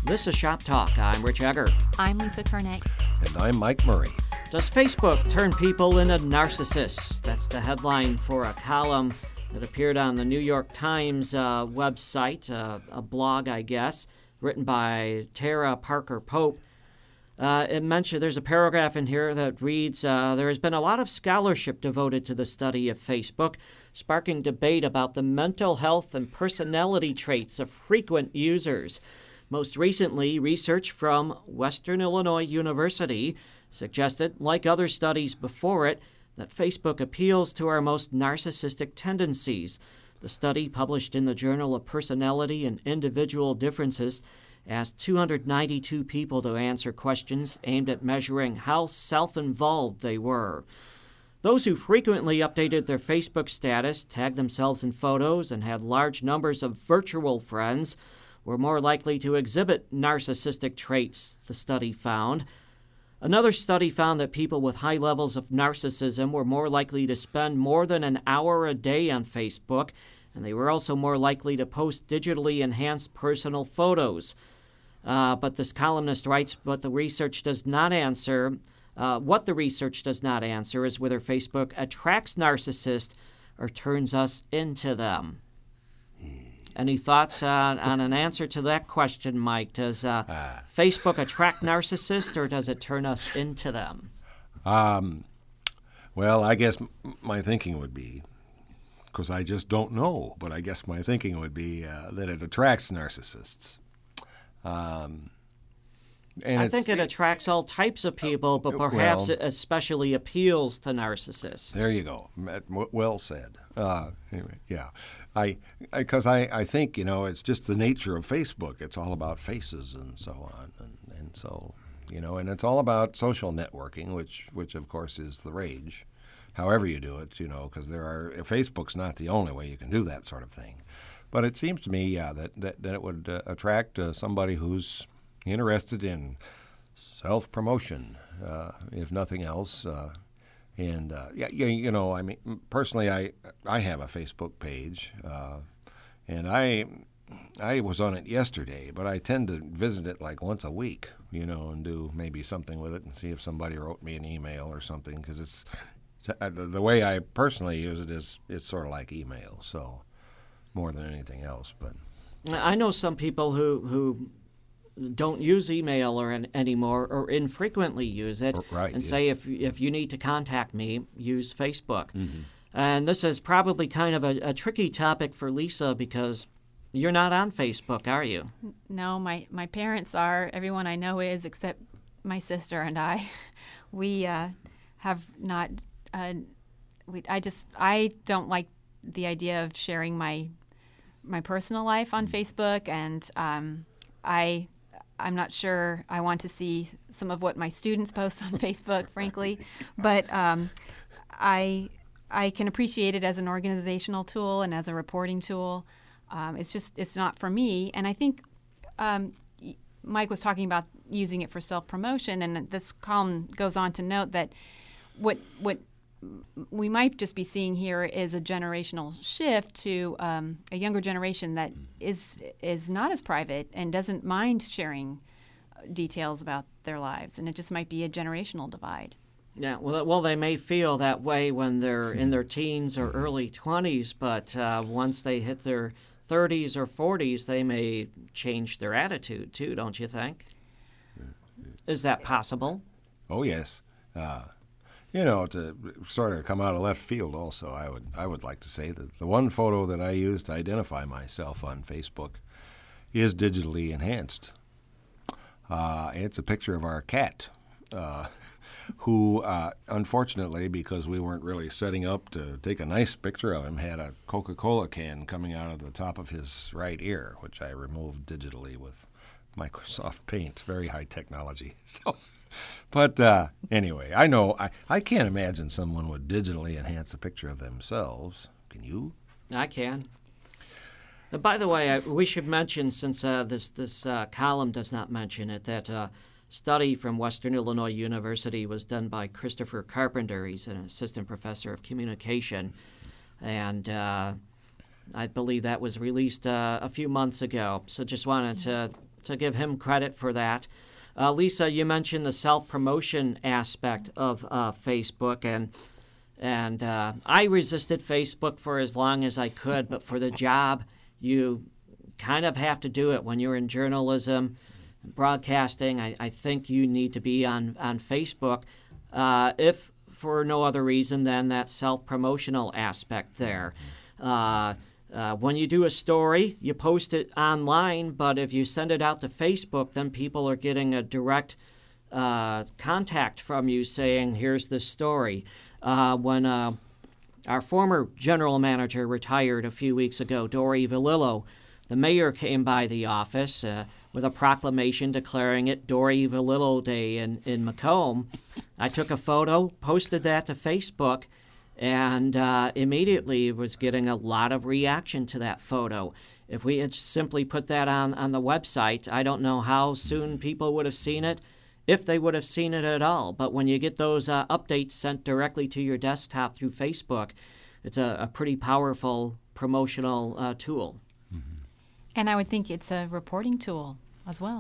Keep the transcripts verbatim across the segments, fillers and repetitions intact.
This is Shop Talk. I'm Rich Egger. I'm Lisa Kernick. And I'm Mike Murray. Does Facebook turn people into narcissists? That's the headline for a column that appeared on the New York Times uh, website, uh, a blog, I guess, written by Tara Parker Pope. Uh, it mentioned there's a paragraph in here that reads, uh, there has been a lot of scholarship devoted to the study of Facebook, sparking debate about the mental health and personality traits of frequent users. Most recently, research from Western Illinois University suggested, like other studies before it, that Facebook appeals to our most narcissistic tendencies. The study, published in the Journal of Personality and Individual Differences, asked two hundred ninety-two people to answer questions aimed at measuring how self-involved they were. Those who frequently updated their Facebook status, tagged themselves in photos, and had large numbers of virtual friends were more likely to exhibit narcissistic traits, the study found. Another study found that people with high levels of narcissism were more likely to spend more than an hour a day on Facebook, and they were also more likely to post digitally enhanced personal photos. Uh, but this columnist writes, but the research does not answer, uh, what the research does not answer is whether Facebook attracts narcissists or turns us into them. Any thoughts on, on an answer to that question, Mike? Does uh, uh, Facebook attract narcissists or does it turn us into them? Um, well, I guess m- my thinking would be, because I just don't know, but I guess my thinking would be uh, that it attracts narcissists. Um, and I think it attracts all types of people, but perhaps well, it especially appeals to narcissists. There you go. Well said. Uh, anyway, yeah, I because I, I, I think, you know, it's just the nature of Facebook. It's all about faces and so on, and, and so, you know, and it's all about social networking, which which of course is the rage. However you do it, you know, because there are Facebook's not the only way you can do that sort of thing. But it seems to me, yeah, that, that, that it would uh, attract uh, somebody who's interested in self-promotion, uh, if nothing else. Uh, and, uh, yeah, yeah, you know, I mean, personally, I I have a Facebook page, uh, and I I was on it yesterday, but I tend to visit it like once a week, you know, and do maybe something with it and see if somebody wrote me an email or something, because it's, the way I personally use it is it's sort of like email, so more than anything else. But I know some people who who don't use email or an, anymore or infrequently use it, right, and yeah. say if if you need to contact me, use Facebook. Mm-hmm. And this is probably kind of a, a tricky topic for Lisa because you're not on Facebook, are you? No, my, my parents are. Everyone I know is, except my sister and I. We uh, have not. Uh, we, I just I don't like the idea of sharing my my personal life on Facebook, and um, I I'm not sure I want to see some of what my students post on Facebook, frankly, but um, I I can appreciate it as an organizational tool and as a reporting tool. Um, it's just it's not for me, and I think um, Mike was talking about using it for self-promotion, and this column goes on to note that what what we might just be seeing here is a generational shift to um, a younger generation that is is not as private and doesn't mind sharing details about their lives, and it just might be a generational divide. Yeah, well, well, they may feel that way when they're in their teens or early twenties, but uh, once they hit their thirties or forties, they may change their attitude too, don't you think? Is that possible? Oh, yes. Uh, you know, to sort of come out of left field also, I would I would like to say that the one photo that I use to identify myself on Facebook is digitally enhanced. Uh, it's a picture of our cat, uh, who, uh, unfortunately, because we weren't really setting up to take a nice picture of him, had a Coca-Cola can coming out of the top of his right ear, which I removed digitally with Microsoft Paint. Very high technology. So, but uh, anyway, I know I, I can't imagine someone would digitally enhance a picture of themselves. Can you? I can. Uh, by the way, I, we should mention, since uh, this this uh, column does not mention it, that uh, study from Western Illinois University was done by Christopher Carpenter. He's an assistant professor of communication, and uh, I believe that was released uh, a few months ago. So just wanted to to give him credit for that. Uh, Lisa, you mentioned the self-promotion aspect of uh, Facebook, and and uh, I resisted Facebook for as long as I could, but for the job, you kind of have to do it. When you're in journalism, broadcasting, I, I think you need to be on, on Facebook, uh, if for no other reason than that self-promotional aspect there. Uh, uh, when you do a story, you post it online, but if you send it out to Facebook, then people are getting a direct uh, contact from you saying, here's the story. Uh, when uh, our former general manager retired a few weeks ago, Dory Valillo, the mayor came by the office uh, with a proclamation declaring it Dory Valillo Day in, in Macomb. I took a photo, posted that to Facebook, and uh, immediately was getting a lot of reaction to that photo. If we had simply put that on, on the website, I don't know how soon people would have seen it, if they would have seen it at all. But when you get those uh, updates sent directly to your desktop through Facebook, it's a, a pretty powerful promotional uh, tool. Mm-hmm. And I would think it's a reporting tool as well.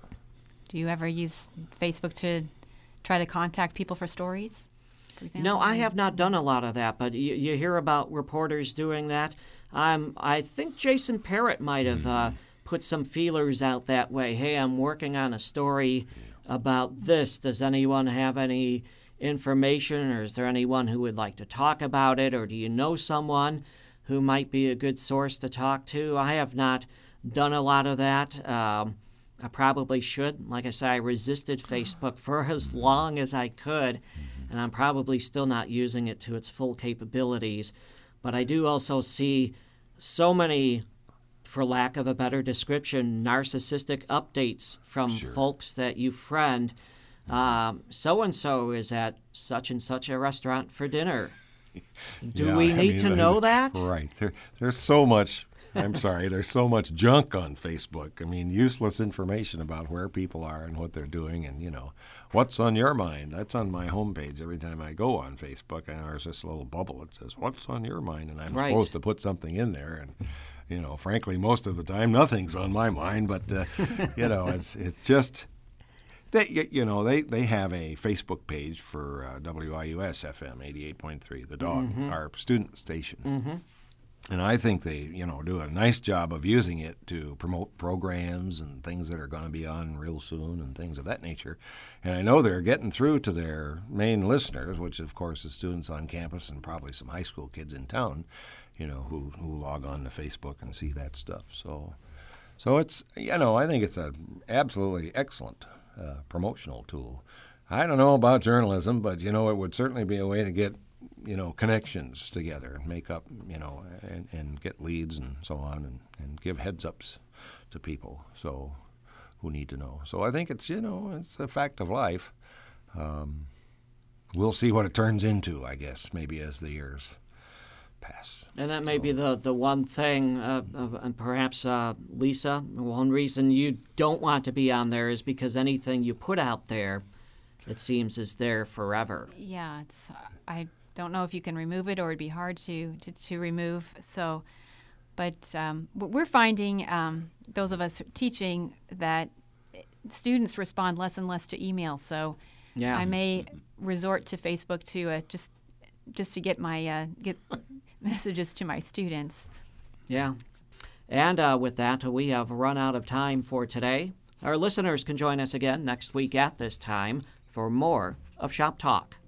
Do you ever use Facebook to try to contact people for stories? No, I have not done a lot of that, but you, you hear about reporters doing that. Um, I think Jason Parrott might have uh, put some feelers out that way. Hey, I'm working on a story about this. Does anyone have any information, or is there anyone who would like to talk about it, or do you know someone who might be a good source to talk to? I have not done a lot of that. Um, I probably should. Like I said, I resisted Facebook for as long as I could, and I'm probably still not using it to its full capabilities. But I do also see so many, for lack of a better description, narcissistic updates from Sure. folks that you friend. Um, so-and-so is at such and such a restaurant for dinner. Do Yeah, we I need mean, to uh, know that? Right. There, there's so much, I'm sorry, there's so much junk on Facebook. I mean, useless information about where people are and what they're doing and, you know, what's on your mind. That's on my homepage every time I go on Facebook. And there's this little bubble that says, what's on your mind? And I'm Right. supposed to put something in there. And, you know, frankly, most of the time, nothing's on my mind. But, uh, you know, it's it's just... They, you know, they, they have a Facebook page for uh, W I U S F M eighty-eight point three, The Dog, Mm-hmm. our student station. Mm-hmm. And I think they, you know, do a nice job of using it to promote programs and things that are going to be on real soon and things of that nature. And I know they're getting through to their main listeners, which, of course, is students on campus and probably some high school kids in town, you know, who, who log on to Facebook and see that stuff. So, so it's, you know, I think it's an absolutely excellent Uh, promotional tool. I don't know about journalism, but, you know, it would certainly be a way to get, you know, connections together and make up, you know, and, and get leads and so on and, and give heads-ups to people so who need to know. So I think it's, you know, it's a fact of life. Um, we'll see what it turns into, I guess, maybe as the years pass. And that may So- be the, the one thing, uh, uh, and perhaps, uh, Lisa, one reason you don't want to be on there is because anything you put out there, it seems, is there forever. Yeah, it's. I don't know if you can remove it, or it'd be hard to to, to remove. So, but um, w- we're finding, um, those of us teaching, that students respond less and less to email. So, Yeah. I may resort to Facebook to uh, just just to get my uh, get messages to my students. Yeah. And uh, with that, we have run out of time for today. Our listeners can join us again next week at this time for more of Shop Talk.